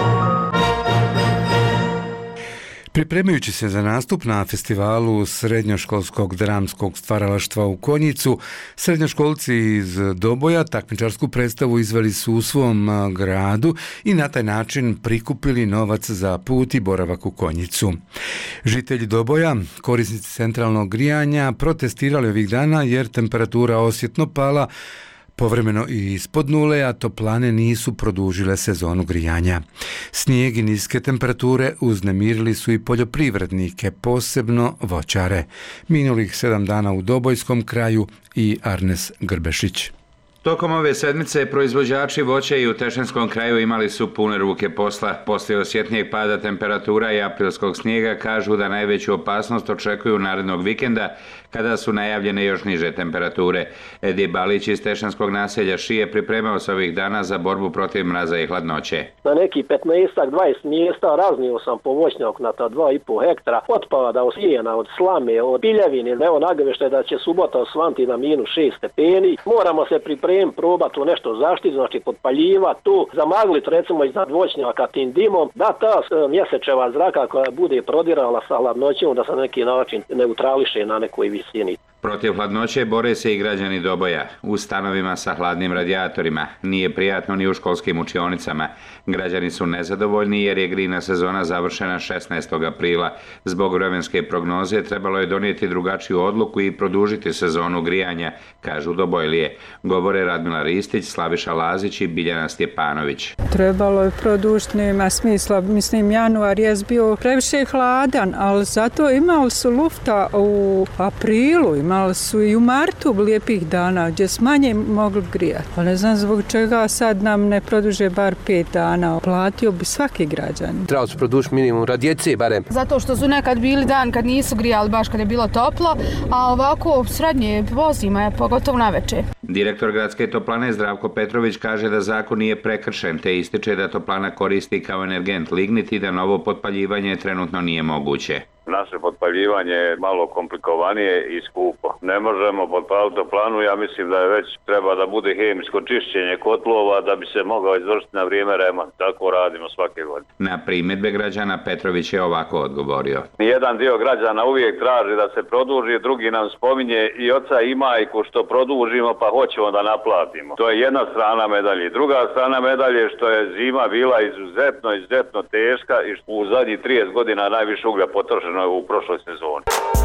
Pripremajući se za nastup na festivalu srednjoškolskog dramskog stvaralaštva u Konjicu, srednjoškolci iz Doboja takmičarsku predstavu izveli su u svom gradu i na taj način prikupili novac za put i boravak u Konjicu. Žitelji Doboja, korisnici centralnog grijanja, protestirali ovih dana jer temperatura osjetno pala, povremeno i ispod nule, a toplane nisu produžile sezonu grijanja. Snijeg i niske temperature uznemirili su i poljoprivrednike, posebno voćare. Minulih 7 dana u Dobojskom kraju i Arnes Grbešić. Tokom ove sedmice proizvođači voća i u Tešenskom kraju imali su pune ruke posla. Poslije osjetnijeg pada temperatura i aprilskog snijega kažu da najveću opasnost očekuju narednog vikenda kada su najavljene još niže temperature. Edi Balić iz Tešenskog naselja Šije pripremao se ovih dana za borbu protiv mraza i hladnoće. Na neki 15-20 mjesta raznio sam po voćnjak na ta 2,5 hektara, od pada, od sjena, od slame, od piljevine. Evo nagoveštaj da će subota osvanti na -6 stepeni. Moramo se pripremiti, probati tu nešto zaštiti, znači podpaljivati tu, zamagliti recimo iznad voćnjaka tim dimom, da ta mjesečeva zraka koja bude prodirala sa hladnoćom da se na neki način neutrališe na nekoj visini. Protiv hladnoće bore se i građani Doboja u stanovima sa hladnim radijatorima. Nije prijatno ni u školskim učionicama. Građani su nezadovoljni jer je grijna sezona završena 16. aprila. Zbog vremenske prognoze trebalo je donijeti drugačiju odluku i produžiti sezonu grijanja, kažu Dobojlije. Govore Radmila Ristić, Slaviša Lazić i Biljana Stjepanović. Trebalo je produžiti, nema smisla. Mislim, januar je bio previše hladan, ali zato imali su lufta u aprilu, imali su i u martu lijepih dana gdje su manje mogli grijati. Pa ne znam zbog čega sad nam ne produže bar 5 dana. Platio bi svaki građan. Trebalo su produžiti minimum radi djece barem. Zato što su nekad bili dan kad nisu grijali baš kad je bilo toplo, a ovako srednje pozima je pogotovo navečer. Direktor gradske toplane Zdravko Petrović kaže da zakon nije prekršen, te ističe da toplana koristi kao energent lignit i da novo potpaljivanje trenutno nije moguće. Naše potpaljivanje je malo komplikovanije i skupo. Ne možemo potpaliti toplanu, ja mislim da je već treba da bude hemijsko čišćenje kotlova da bi se mogao izvršiti na vrijeme remont. Tako radimo svake godine. Na primjedbe građana Petrović je ovako odgovorio. Jedan dio građana uvijek traži da se produži, drugi nam spominje i oca i majku što produžimo pa hoćemo da naplatimo. To je jedna strana medalje. Druga strana medalje što je zima bila izuzetno teška i u zadnjih 30 godina najviše uglja potrošeno u prošloj sezoni.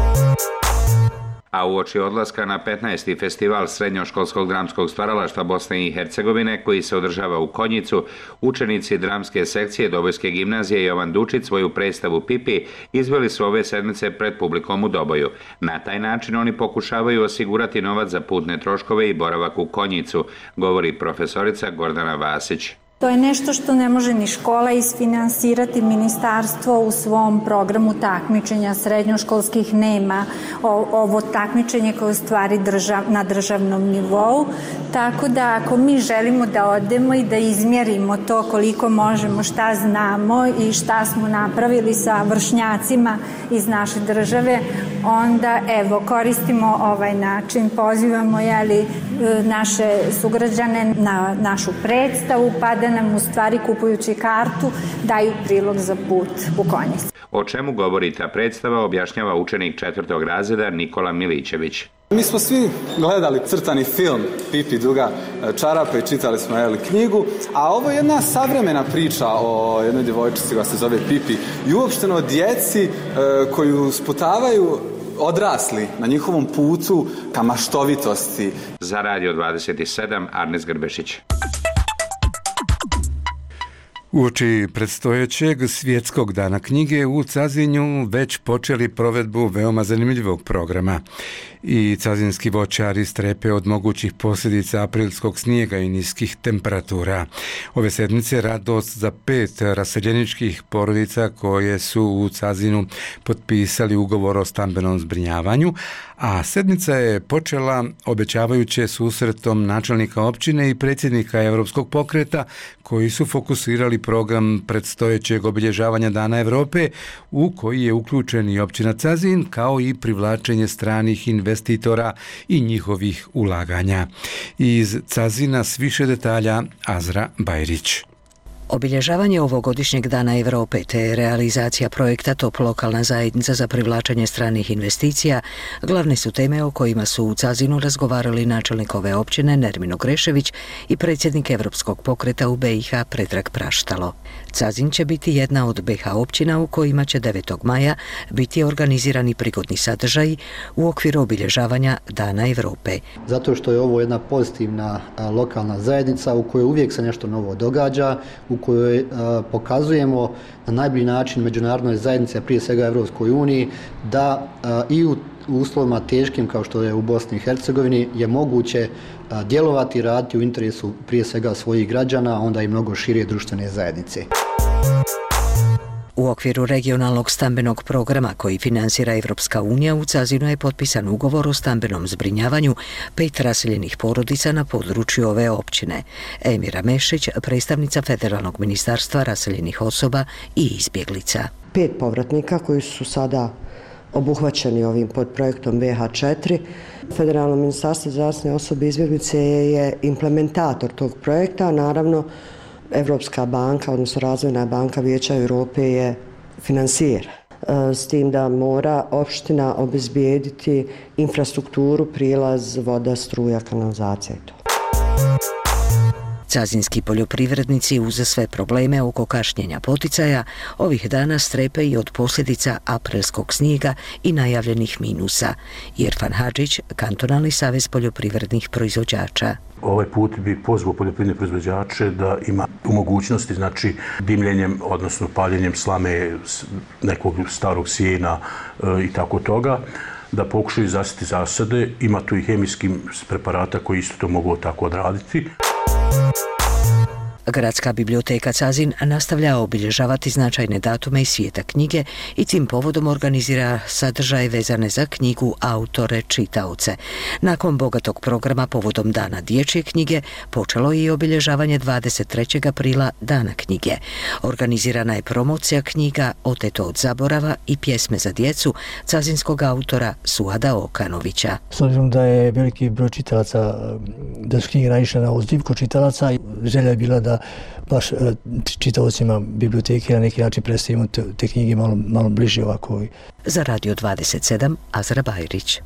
A uoči odlaska na 15. festival srednjoškolskog dramskog stvaralaštva Bosne i Hercegovine koji se održava u Konjicu, učenici dramske sekcije Dobojske gimnazije Jovan Dučić svoju predstavu Pipi izveli su ove sedmice pred publikom u Doboju. Na taj način oni pokušavaju osigurati novac za putne troškove i boravak u Konjicu, govori profesorica Gordana Vasić. To je nešto što ne može ni škola isfinansirati, ministarstvo u svom programu takmičenja srednjoškolskih nema ovo takmičenje koje je u stvari na državnom nivou. Tako da ako mi želimo da odemo i da izmjerimo to koliko možemo, šta znamo i šta smo napravili sa vršnjacima iz naše države, onda evo koristimo ovaj način, pozivamo naše sugrađane na našu predstavu pa da sada nam u stvari kupujući kartu daju prilog za put u Konjic. O čemu govori ta predstava objašnjava učenik 4. razreda Nikola Milićević. Mi smo svi gledali crtani film Pipi duga čarapa i čitali smo knjigu, a ovo je jedna savremena priča o jednoj djevojčici koja se zove Pipi i uopšteno o djeci koju sputavaju odrasli na njihovom putu ka maštovitosti. Za Radio 27 Arnes Grbešić. Uoči predstojećeg svjetskog dana knjige u Cazinju već počeli provedbu veoma zanimljivog programa. I cazinski voćari strepe od mogućih posljedica aprilskog snijega i niskih temperatura. Ove sedmice radost za 5 raseljeničkih porodica koje su u Cazinu potpisali ugovor o stambenom zbrinjavanju, a sedmica je počela obećavajuće susretom načelnika općine i predsjednika Europskog pokreta koji su fokusirali program predstojećeg obilježavanja Dana Europe u koji je uključen i općina Cazin kao i privlačenje stranih investitora i njihovih ulaganja. Iz Cazina s više detalja Azra Bajrić. Obilježavanje ovogodišnjeg Dana Europe te realizacija projekta Top lokalna zajednica za privlačenje stranih investicija glavne su teme o kojima su u Cazinu razgovarali načelnik ove općine Nermino Grešević i predsjednik Europskog pokreta u BiH Predrag Praštalo. Cazin će biti jedna od BiH općina u kojima će 9. maja biti organizirani prigodni sadržaji u okviru obilježavanja Dana Europe. Zato što je ovo jedna pozitivna lokalna zajednica u kojoj uvijek se nešto novo događa, u kojoj pokazujemo na najbolji način međunarodnoj zajednici, a prije svega Evropskoj uniji, da i u uslovima teškim kao što je u Bosni i Hercegovini je moguće djelovati i raditi u interesu prije svega svojih građana, a onda i mnogo šire društvene zajednice. U okviru regionalnog stambenog programa koji finansira Evropska unija u Cazinu je potpisan ugovor o stambenom zbrinjavanju 5 raseljenih porodica na području ove općine. Emira Mešić, predstavnica Federalnog ministarstva raseljenih osoba i izbjeglica. 5 povratnika koji su sada obuhvaćeni ovim podprojektom VH4. Federalno ministarstvo za raseljene osobe i izbjeglice je implementator tog projekta, naravno Evropska banka, odnosno Razvojna banka Vijeća Europe je financijer. S tim da mora opština obezbijediti infrastrukturu, prilaz, voda, struja, kanalizacija i to. Cazinski poljoprivrednici uz sve probleme oko kašnjenja poticaja ovih dana strepe i od posljedica aprilskog snijega i najavljenih minusa. Irfan Hadžić, Kantonalni savez poljoprivrednih proizvođača. Ovaj put bi pozvao poljoprivredne proizvođače da ima u mogućnosti, znači dimljenjem, odnosno paljenjem slame nekog starog sjena i tako toga, da pokušaju zasiti zasade. Ima tu i hemijskih preparata koji isto to mogu tako odraditi. Gradska biblioteka Cazin nastavlja obilježavati značajne datume iz svijeta knjige i tim povodom organizira sadržaje vezane za knjigu, autore, čitaoce. Nakon bogatog programa povodom Dana dječje knjige počelo je i obilježavanje 23. aprila Dana knjige. Organizirana je promocija knjiga Oteto od zaborava i pjesme za djecu cazinskog autora Suada Okanovića. S obzirom da je veliki broj čitalaca, da su knjige naišle na ozdivku čitalaca, želja je bila da baš čitaocima biblioteke na neki način predstavimo te knjige malo bliže ovako. Za Radio 27, Azra Bajrić.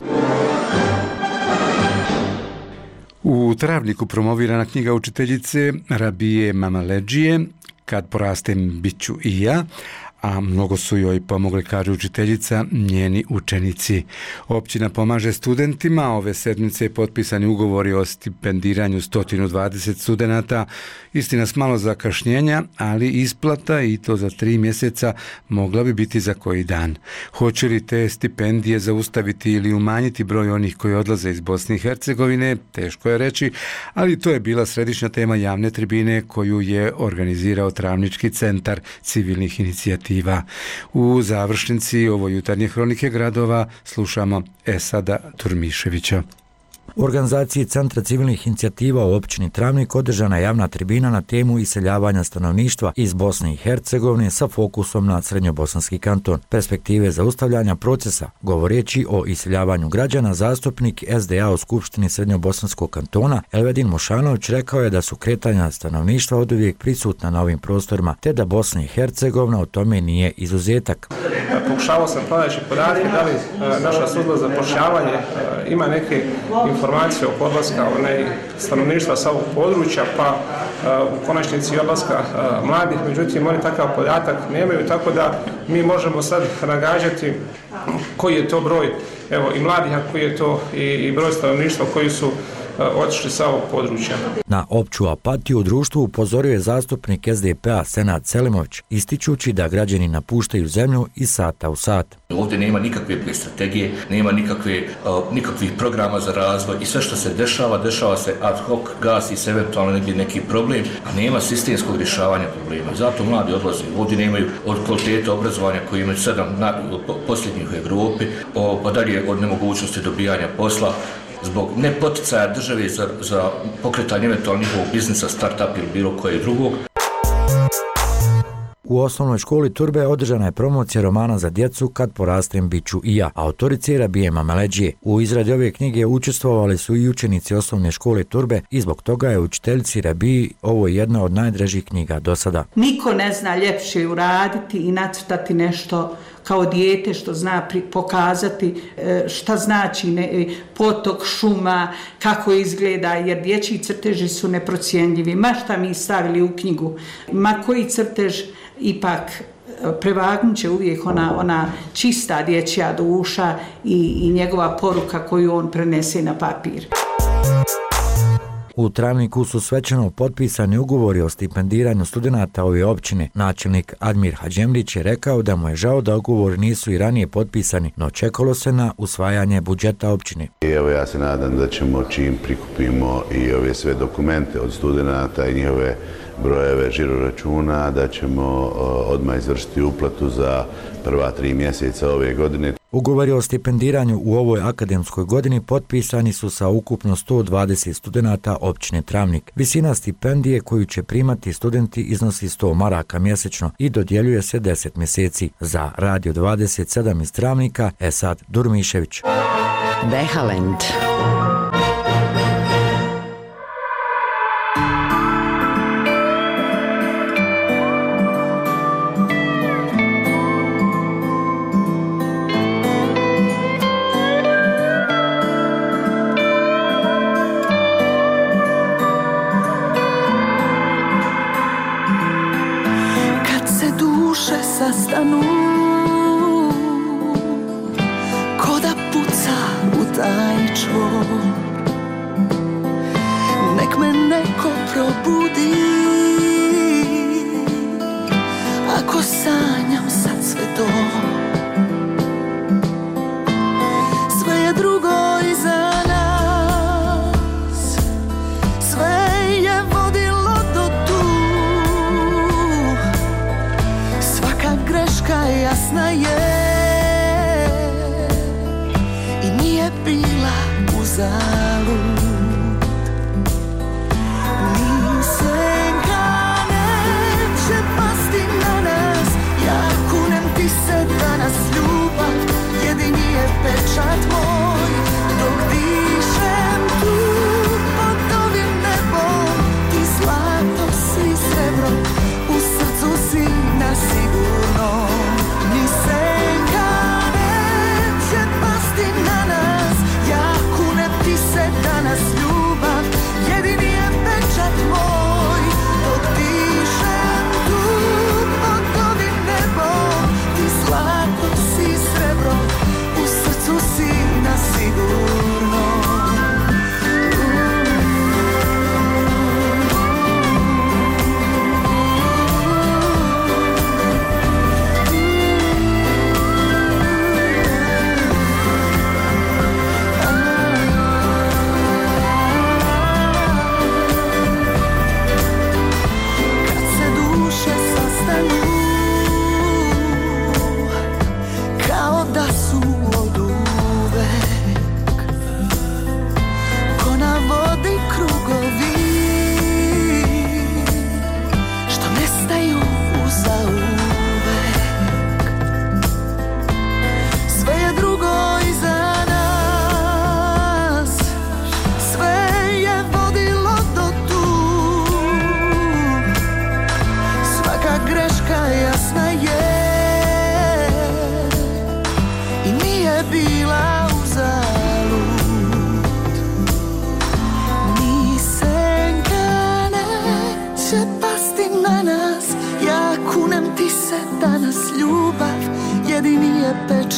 U Travniku promovirana knjiga učiteljice Rabije Mamaleđije Kad porastem bit ću i ja, a mnogo su joj pomogli, kaže učiteljica, njeni učenici. Općina pomaže studentima, ove sedmice je potpisani ugovori o stipendiranju 120 studenata, istina s malo zakašnjenja, ali isplata i to za 3 mjeseca mogla bi biti za koji dan. Hoće li te stipendije zaustaviti ili umanjiti broj onih koji odlaze iz Bosne i Hercegovine, teško je reći, ali to je bila središnja tema javne tribine koju je organizirao Travnički centar civilnih inicijativa. U završnici ovo jutarnje hronike gradova slušamo Esada Turmiševića. U organizaciji Centra civilnih inicijativa u općini Travnik održana je javna tribina na temu iseljavanja stanovništva iz Bosne i Hercegovine sa fokusom na Srednjobosanski kanton. Perspektive zaustavljanja procesa, govoreći o iseljavanju građana, zastupnik SDA u Skupštini Srednjobosanskog kantona Elvedin Mošanović rekao je da su kretanja stanovništva oduvijek prisutna na ovim prostorima, te da Bosna i Hercegovina o tome nije izuzetak. Pokušavao sam pronaći podatke da li naša služba za zapošljavanje ima neke informacije o odlaska stanovništva sa ovog područja, pa u konačnici odlaska mladih, međutim oni takav podatak nemaju, tako da mi možemo sad nagađati koji je to broj i mladih, a koji je to i broj stanovništva koji su otišli sa ovog područja. Na opću apatiju u društvu upozorio je zastupnik SDP-a Senad Selimović, ističući da građani napuštaju zemlju iz sata u sat. Ovdje nema nikakve strategije, nema nikakvih programa za razvoj i sve što se dešava se ad hoc, gasi se eventualno neki problem, a nema sistemskog rješavanja problema. Zato mladi odlaze. Ovdje nemaju od kvalitete obrazovanja koji imaju 7 posljednjih u Evropi, pa dalje od nemogućnosti dobijanja posla, zbog nepoticaja države za pokretanje eventualno njihovog biznisa, start-up ili bilo koje drugog. U osnovnoj školi Turbe održana je promocija romana za djecu Kad porastem bit ću i ja, autorice Rabije Mameleđije. U izradi ove knjige učestvovali su i učenici osnovne škole Turbe i zbog toga je učiteljici Rabiji ovo jedna od najdražih knjiga do sada. Niko ne zna ljepše uraditi i nacrtati nešto kao dijete što zna pokazati šta znači potok, šuma, kako izgleda, jer dječji crteži su neprocjenjivi. Ma šta mi stavili u knjigu, ma koji crtež, ipak prevagnut će uvijek ona čista dječja duša i njegova poruka koju on prenese na papir. U Travniku su svečano potpisani ugovori o stipendiranju studenata ove općine. Načelnik Admir Hadžemlić je rekao da mu je žao da ugovori nisu i ranije potpisani, no čekalo se na usvajanje budžeta općine. Ja se nadam da ćemo čim prikupimo i ove sve dokumente od studenata i njihove brojeve žiroračuna, da ćemo odmah izvršiti uplatu za prva 3 mjeseca ove godine. Ugovori o stipendiranju u ovoj akademskoj godini potpisani su sa ukupno 120 studenata općine Travnik. Visina stipendije koju će primati studenti iznosi 100 maraka mjesečno i dodjeljuje se 10 mjeseci. Za Radio 27 iz Travnika, Esad Durmišević. Behalend. Sastanu ko da puca u taj čvor, nek me neko probudi ako sanjam sad sve to. Sve je drugo iza nas, sve je vodilo do tu. Greška jasna je i nije bila uzalud. Ni senka neće pasti na nas, ja kunem ti se danas ljubav, jedini je pečat moj. Dok dišem tu pod ovim nebom, ti zlato si srebro, u srcu si na sigurno. Ni senka neće pasti na nas, ja kunem ti se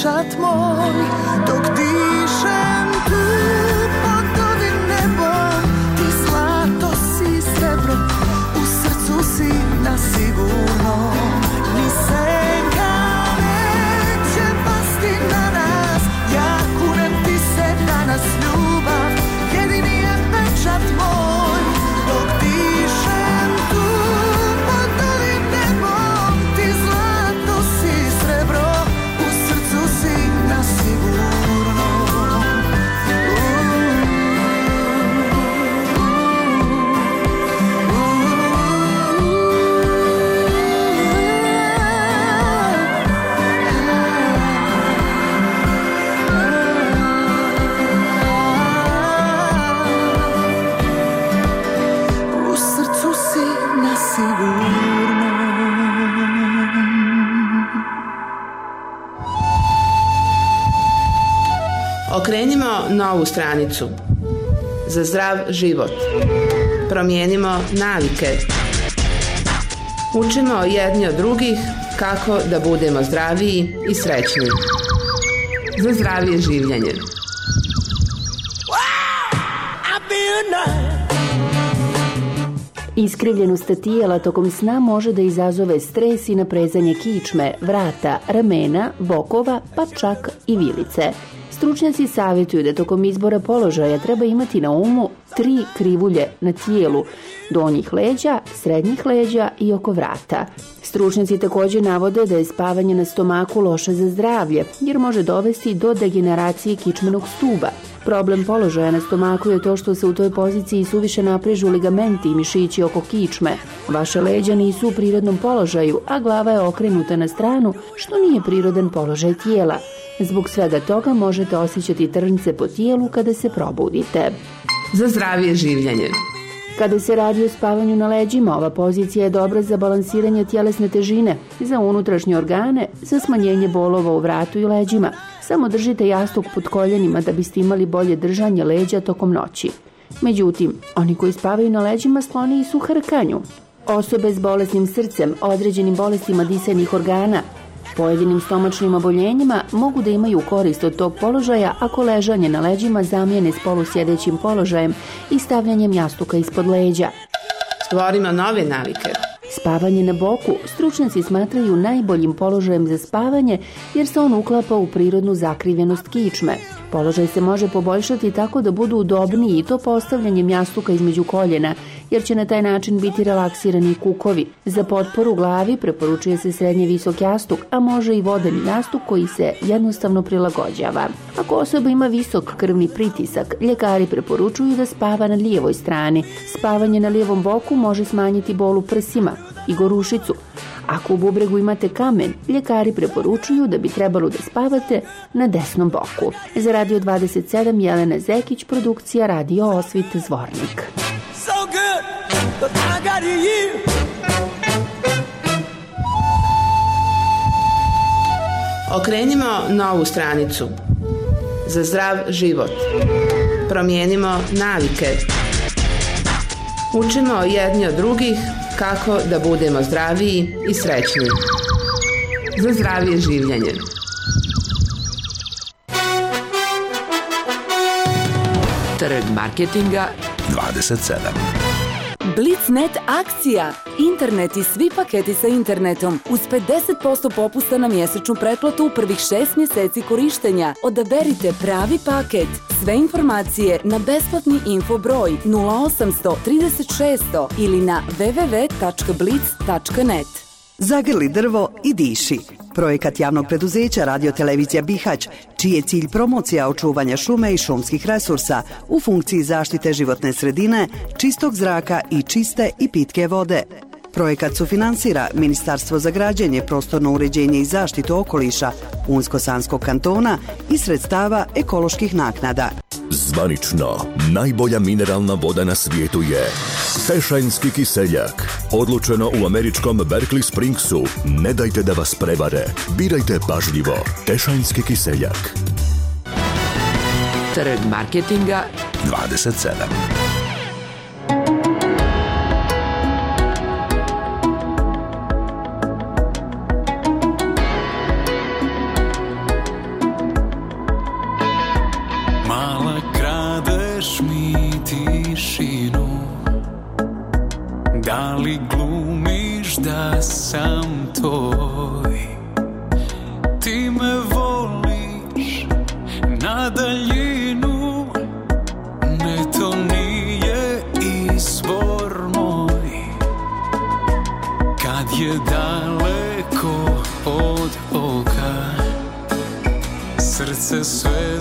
pečat moj, dok dišem tu pod ovim nebom. Ti zlato si srebro, u srcu si na sigurno. Ni senka neće pasti na nas, ja kunem ti se danas ljubav, jedini je pečat moj, dok dišem tu pod ovim nebom. Ti zlato si srebro, u srcu si na sigurno. U srcu si na sigurno. Okrenimo novu stranicu. Za zdrav život. Promijenimo navike. Učimo jedni od drugih kako da budemo zdraviji i srećni. Za zdravije življenje. Iskrivljenost tijela tokom sna može da izazove stres i naprezanje kičme, vrata, ramena, bokova, pa čak i vilice. Stručnjaci savjetuju da tokom izbora položaja treba imati na umu 3 krivulje na tijelu, donjih leđa, srednjih leđa i oko vrata. Stručnjaci također navode da je spavanje na stomaku loše za zdravlje, jer može dovesti do degeneracije kičmenog stuba. Problem položaja na stomaku je to što se u toj poziciji suviše naprežu ligamenti i mišići oko kičme. Vaše leđa nisu u prirodnom položaju, a glava je okrenuta na stranu, što nije prirodan položaj tijela. Zbog svega toga možete osjećati trnce po tijelu kada se probudite. Za zdravije življenje. Kada se radi o spavanju na leđima, ova pozicija je dobra za balansiranje tjelesne težine, za unutrašnje organe, za smanjenje bolova u vratu i leđima. Samo držite jastuk pod koljenima da biste imali bolje držanje leđa tokom noći. Međutim, oni koji spavaju na leđima skloniji su hrkanju. Osobe s bolesnim srcem, određenim bolestima disajnih organa, pojedinim stomačnim oboljenjima mogu da imaju korist od tog položaja ako ležanje na leđima zamijene s polusjedećim položajem i stavljanjem jastuka ispod leđa. Stvorimo nove navike. Spavanje na boku stručnjaci smatraju najboljim položajem za spavanje jer se on uklapa u prirodnu zakrivljenost kičme. Položaj se može poboljšati tako da budu udobniji i to postavljanjem jastuka između koljena, jer će na taj način biti relaksirani kukovi. Za potporu glavi preporučuje se srednje visok jastuk, a može i vodeni jastuk koji se jednostavno prilagođava. Ako osoba ima visok krvni pritisak, ljekari preporučuju da spava na lijevoj strani. Spavanje na lijevom boku može smanjiti bol u prsima i gorušicu. Ako u bubregu imate kamen, ljekari preporučuju da bi trebalo da spavate na desnom boku. Za Radio 27 Jelena Zekić, produkcija Radio Osvit Zvornik. So good, but I got you. Okrenimo novu stranicu. Za zdrav život. Promijenimo navike. Učimo jedni od drugih kako da budemo zdraviji i srećni. Za zdravije življenje. Trg marketinga 27. Blitznet akcija. Internet i svi paketi sa internetom uz 50% popusta na mjesečnu pretplatu u prvih 6 mjeseci korištenja. Odaberite pravi paket. Sve informacije na besplatni info broj 0800 3600 ili na www.blitz.net. Zagrli drvo i diši. Projekat javnog preduzeća Radio-televizija Bihać, čiji je cilj promocija očuvanja šume i šumskih resursa u funkciji zaštite životne sredine, čistog zraka i čiste i pitke vode. Projekat sufinansira Ministarstvo za građenje, prostorno uređenje i zaštitu okoliša Unsko-Sanskog kantona i sredstava ekoloških naknada. Zvanično, najbolja mineralna voda na svijetu je Tešanjski kiseljak. Odlučeno u američkom Berkeley Springsu. Ne dajte da vas prevare. Birajte pažljivo. Tešanjski kiseljak. Trg marketinga 27. se sve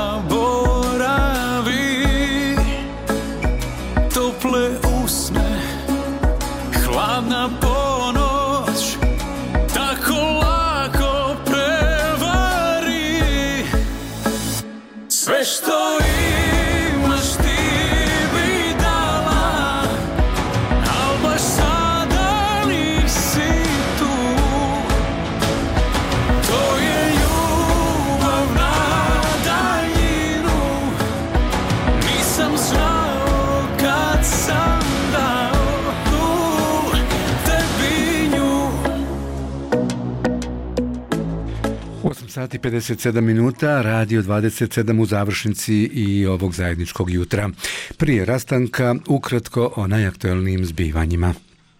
zaboravi. Tople usne, hladna ponoć, tako lako prevari. Sve što imaš ti bi dala, al baš sada nisi tu. To je ljubav na daljinu, nisam znao kad sam dao tebi nju. 8 sati 57 minuta, Radio 27 u završnici i ovog zajedničkog jutra. Prije rastanka, ukratko o najaktuelnijim zbivanjima.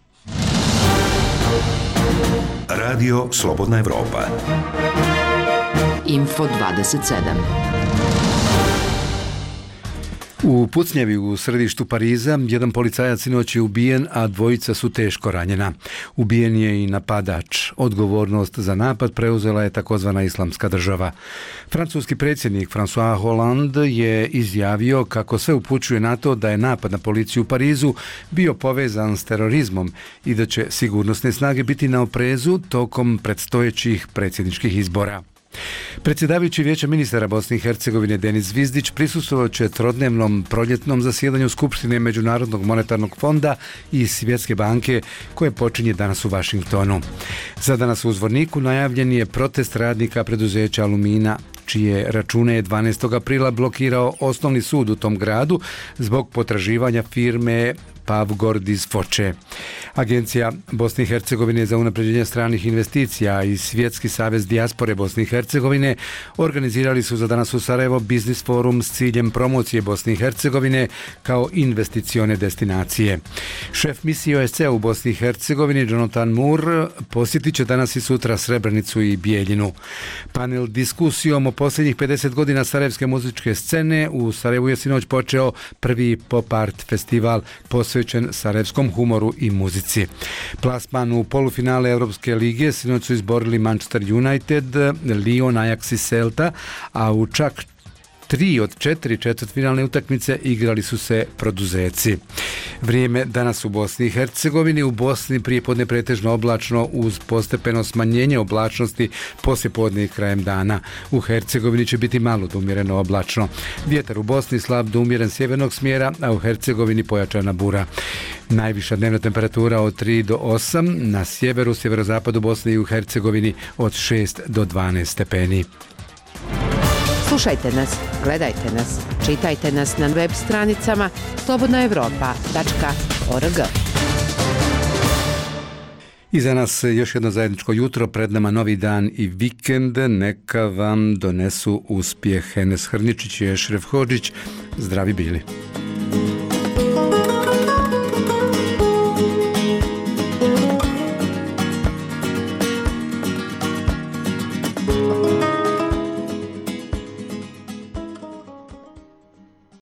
Radio Slobodna Evropa. Info 27. U pucnjavi u središtu Pariza jedan policajac sinoć je ubijen, a dvojica su teško ranjena. Ubijen je i napadač. Odgovornost za napad preuzela je takozvana Islamska država. Francuski predsjednik François Hollande je izjavio kako sve upućuje na to da je napad na policiju u Parizu bio povezan s terorizmom i da će sigurnosne snage biti na oprezu tokom predstojećih predsjedničkih izbora. Predsjedavajući Vijeća ministara Bosne i Hercegovine Denis Zvizdić prisustvovao će trodnevnom proljetnom zasjedanju Skupštine Međunarodnog monetarnog fonda i Svjetske banke koje počinje danas u Vašingtonu. Za danas u Zvorniku najavljen je protest radnika preduzeća Alumina, čije račune je 12. aprila blokirao osnovni sud u tom gradu zbog potraživanja firme Pavgord iz Foče. Agencija Bosne i Hercegovine za unapređenje stranih investicija i Svjetski savez dijaspore Bosne i Hercegovine organizirali su za danas u Sarajevo biznis forum s ciljem promocije Bosne i Hercegovine kao investicione destinacije. Šef misije OSCE u Bosni i Hercegovini Jonathan Moore posjetit će danas i sutra Srebrenicu i Bijeljinu. Panel diskusijom o posljednjih 50 godina sarajevske muzičke scene u Sarajevu je sinoć počeo prvi pop art festival posvećen sarajevskom humoru i muzici. Plasman u polufinale Europske lige sinoć su izborili Manchester United, Lyon, Ajax i Celta, a u čak 3 od 4 četvrtfinalne utakmice igrali su se produzeci. Vrijeme danas u Bosni i Hercegovini. U Bosni prijepodne pretežno oblačno uz postepeno smanjenje oblačnosti poslijepodne i krajem dana. U Hercegovini će biti malo do umjereno oblačno. Vjetar u Bosni slab do umjeren sjevernog smjera, a u Hercegovini pojačana bura. Najviša dnevna temperatura od 3 do 8, na sjeveru, sjeverozapadu Bosne i u Hercegovini od 6 do 12 stepeni. Slušajte nas, gledajte nas, čitajte nas na web stranicama slobodnaevropa.org. I za nas još jedno zajedničko jutro, pred nama novi dan i vikend, neka vam donesu uspjeh. Enes Hrničić i Ešref Hodžić, zdravi bili.